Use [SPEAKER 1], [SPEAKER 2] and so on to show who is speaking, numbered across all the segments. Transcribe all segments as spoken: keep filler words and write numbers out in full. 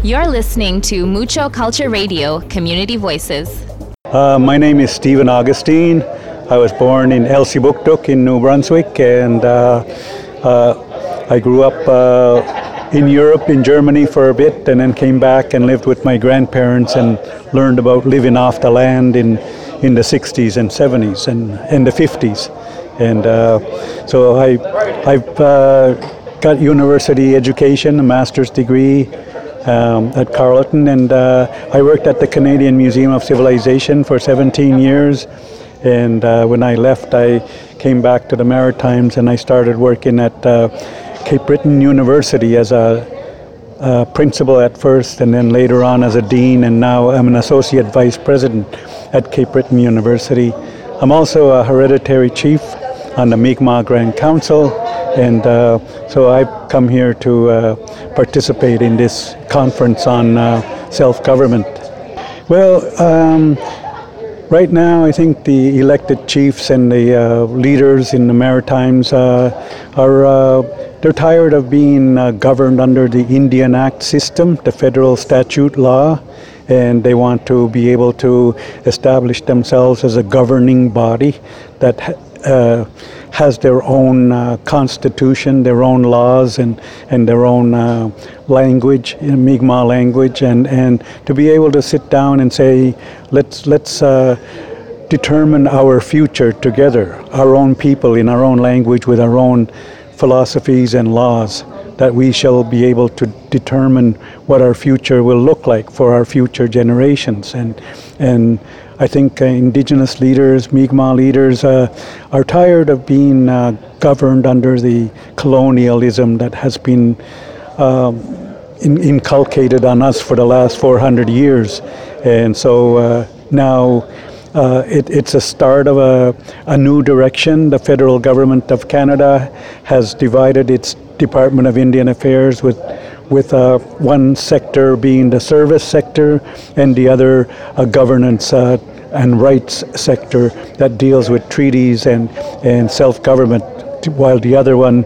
[SPEAKER 1] You're listening to Mucho Culture Radio, Community Voices.
[SPEAKER 2] Uh, my name is Stephen Augustine. I was born in Elsipogtog in New Brunswick, and uh, uh, I grew up uh, in Europe, in Germany for a bit, and then came back and lived with my grandparents and learned about living off the land in, in the sixties and seventies and, and the fifties. And uh, so I, I've uh, got university education, a master's degree um, at Carleton, and uh, I worked at the Canadian Museum of Civilization for seventeen years. And uh, when I left, I came back to the Maritimes and I started working at uh, Cape Breton University as a, a principal at first, and then later on as a dean, and now I'm an associate vice president at Cape Breton University. I'm also a hereditary chief on the Mi'kmaq Grand Council, and uh, so I've come here to uh, participate in this conference on uh, self-government. Well, um, right now, I think the elected chiefs and the uh, leaders in the Maritimes uh, are uh, they're tired of being uh, governed under the Indian Act system, the federal statute law, and they want to be able to establish themselves as a governing body that uh, has their own uh, constitution, their own laws, and, and their own uh, language, Mi'kmaq language, and, and to be able to sit down and say, let's let's uh, determine our future together, our own people in our own language with our own philosophies and laws, that we shall be able to determine what our future will look like for our future generations. And and I think uh, Indigenous leaders, Mi'kmaq leaders, uh, are tired of being uh, governed under the colonialism that has been um, in, inculcated on us for the last four hundred years. And so uh, now uh, it, it's a start of a, a new direction. The federal government of Canada has divided its Department of Indian Affairs with with uh, one sector being the service sector and the other a governance uh, and rights sector that deals with treaties and, and self-government, while the other one,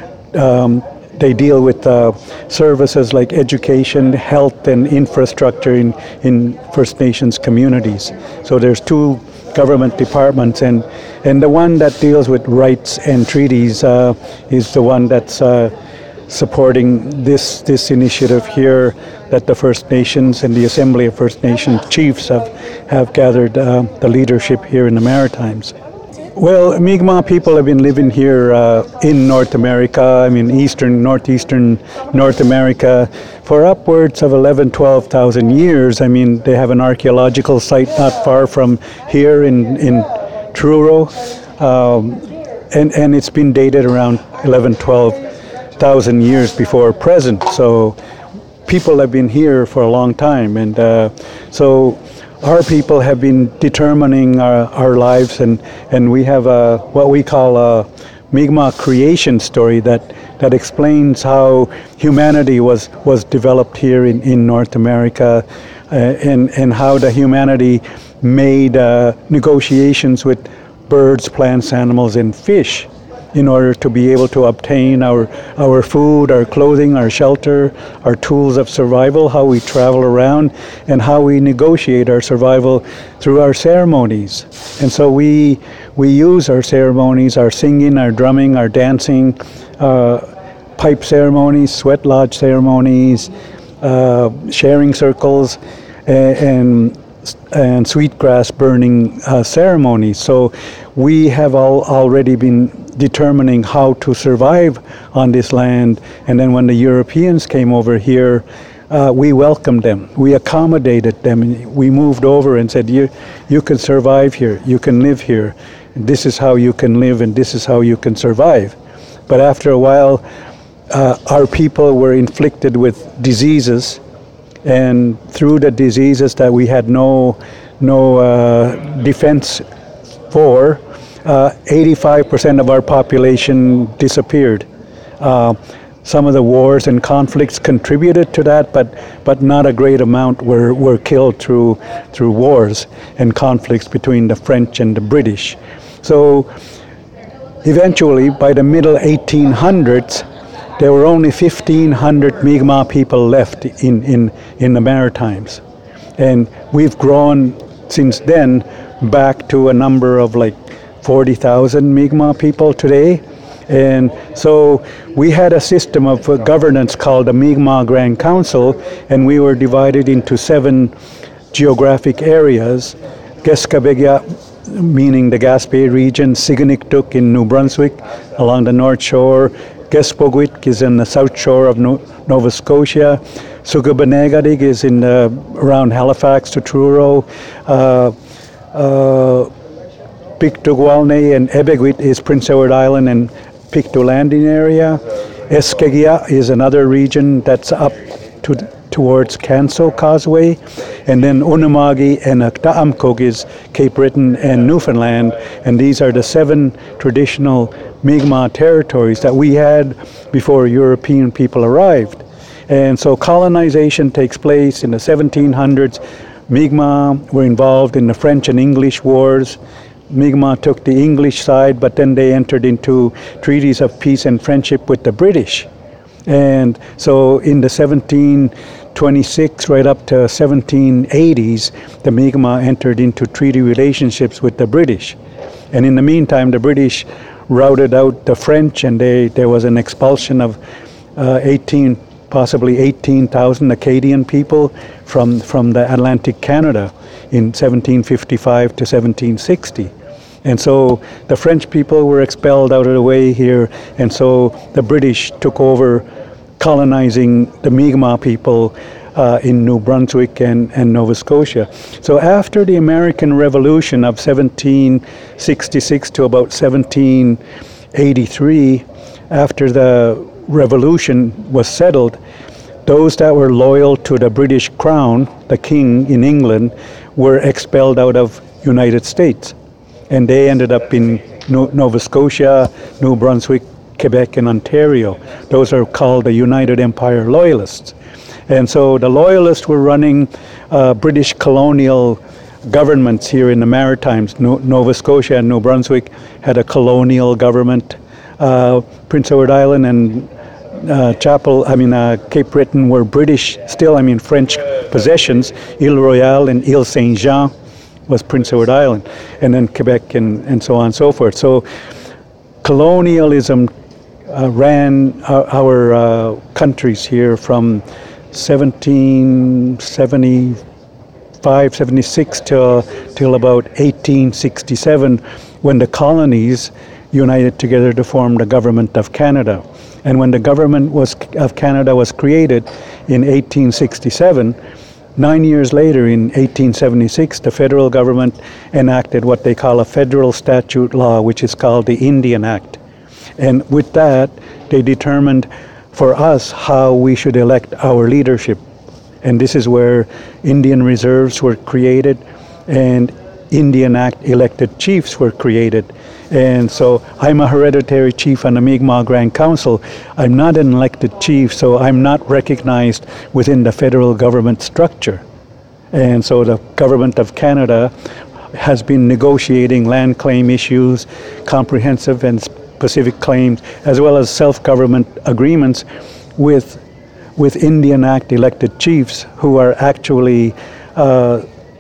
[SPEAKER 2] um, they deal with uh, services like education, health, and infrastructure in, in First Nations communities. So there's two government departments, and, and the one that deals with rights and treaties uh, is the one that's uh, supporting this this initiative here that the First Nations and the Assembly of First Nations chiefs have, have gathered uh, the leadership here in the Maritimes. Well, Mi'kmaq people have been living here uh, in North America, I mean eastern, northeastern North America, for upwards of eleven, twelve thousand years. I mean, they have an archaeological site not far from here in, in Truro, um, and, and it's been dated around eleven, twelve thousand years before present. So people have been here for a long time, and uh, so our people have been determining our, our lives, and, and we have a, what we call a Mi'kmaq creation story that, that explains how humanity was, was developed here in, in North America, uh, and, and how the humanity made uh, negotiations with birds, plants, animals, and fish in order to be able to obtain our, our food, our clothing, our shelter, our tools of survival, how we travel around, and how we negotiate our survival through our ceremonies. And so we we use our ceremonies, our singing, our drumming, our dancing, uh, pipe ceremonies, sweat lodge ceremonies, uh, sharing circles, and, and and sweetgrass burning uh, ceremonies. So we have all already been determining how to survive on this land, and then when the Europeans came over here, uh, we welcomed them, we accommodated them, we moved over and said, you you can survive here, you can live here, this is how you can live and this is how you can survive. But after a while, uh, our people were inflicted with diseases, and through the diseases that we had no no uh, defense for, uh, eighty-five percent of our population disappeared. Uh, some of the wars and conflicts contributed to that, but but not a great amount were, were killed through through wars and conflicts between the French and the British. So eventually, by the middle eighteen hundreds, there were only fifteen hundred Mi'kmaq people left in, in, in the Maritimes. And we've grown since then back to a number of like forty thousand Mi'kmaq people today. And so we had a system of uh, governance called the Mi'kmaq Grand Council, and we were divided into seven geographic areas. Geskabegya, meaning the Gaspé region, Siganiktuk in New Brunswick along the North Shore, Gespogwit is in the South Shore of no- Nova Scotia, Sugabanegadig is in uh, around Halifax to Truro, uh, uh, Pictugualne and Ebegwit is Prince Edward Island and Pictou Landing area. Eskegia is another region that's up to towards Canso Causeway, and then Unamagi and Aktaamkog is Cape Breton and Newfoundland, and these are the seven traditional Mi'kmaq territories that we had before European people arrived. And so colonization takes place in the seventeen hundreds. Mi'kmaq were involved in the French and English wars. Mi'kmaq took the English side, but then they entered into treaties of peace and friendship with the British. And so in the seventeen twenty-six right up to seventeen eighties, the Mi'kmaq entered into treaty relationships with the British. And in the meantime, the British routed out the French, and they, there was an expulsion of uh, eighteen, possibly eighteen thousand Acadian people from, from the Atlantic Canada in seventeen fifty-five to seventeen sixty. And so the French people were expelled out of the way here, and so the British took over colonizing the Mi'kmaq people uh, in New Brunswick and, and Nova Scotia. So after the American Revolution of seventeen sixty-six to about seventeen eighty-three, after the revolution was settled, those that were loyal to the British Crown, the King in England, were expelled out of United States. And they ended up in no- Nova Scotia, New Brunswick, Quebec, and Ontario. Those are called the United Empire Loyalists. And so the Loyalists were running uh, British colonial governments here in the Maritimes. No- Nova Scotia and New Brunswick had a colonial government. Uh, Prince Edward Island and uh, Chapel, I mean uh, Cape Breton were British still, I mean French possessions. Ile Royale and Ile Saint-Jean was Prince Edward Island, and then Quebec and, and so on and so forth. So colonialism uh, ran our, our uh, countries here from seventeen seventy-five, seventy-six till, till about eighteen sixty-seven, when the colonies united together to form the Government of Canada. And when the Government was of Canada was created in eighteen sixty-seven, nine years later, in eighteen seventy-six, the federal government enacted what they call a federal statute law, which is called the Indian Act. And with that, they determined for us how we should elect our leadership. And this is where Indian reserves were created and Indian Act elected chiefs were created. And so I'm a hereditary chief on the Mi'kmaq Grand Council. I'm not an elected chief, so I'm not recognized within the federal government structure. And so the Government of Canada has been negotiating land claim issues, comprehensive and specific claims, as well as self-government agreements with with Indian Act elected chiefs who are actually uh,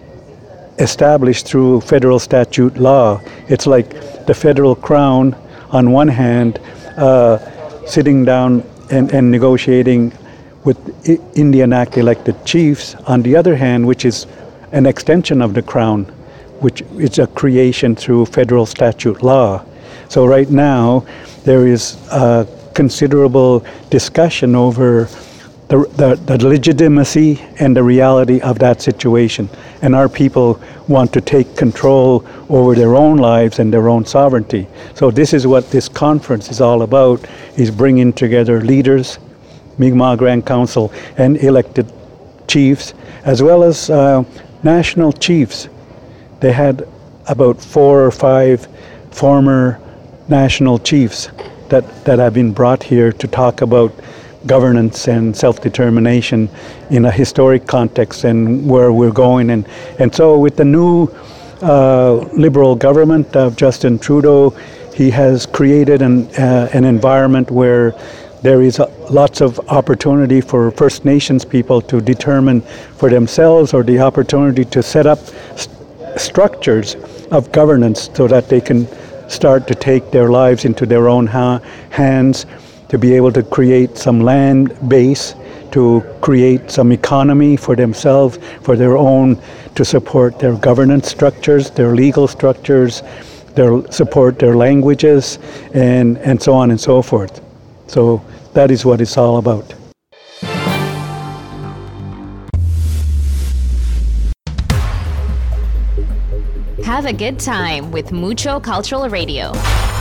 [SPEAKER 2] established through federal statute law. It's like the federal crown on one hand uh, sitting down and, and negotiating with I- Indian Act elected chiefs on the other hand, which is an extension of the crown, which is a creation through federal statute law. So right now there is a considerable discussion over The, the, the legitimacy and the reality of that situation. And our people want to take control over their own lives and their own sovereignty. So this is what this conference is all about, is bringing together leaders, Mi'kmaq Grand Council, and elected chiefs, as well as uh, national chiefs. They had about four or five former national chiefs that, that have been brought here to talk about governance and self-determination in a historic context and where we're going. And, and so with the new uh, Liberal government of Justin Trudeau, he has created an, uh, an environment where there is a, lots of opportunity for First Nations people to determine for themselves, or the opportunity to set up st- structures of governance so that they can start to take their lives into their own ha- hands, to be able to create some land base, to create some economy for themselves, for their own, to support their governance structures, their legal structures, their support their languages, and, and so on and so forth. So that is what it's all about.
[SPEAKER 1] Have a good time with Mucho Cultural Radio.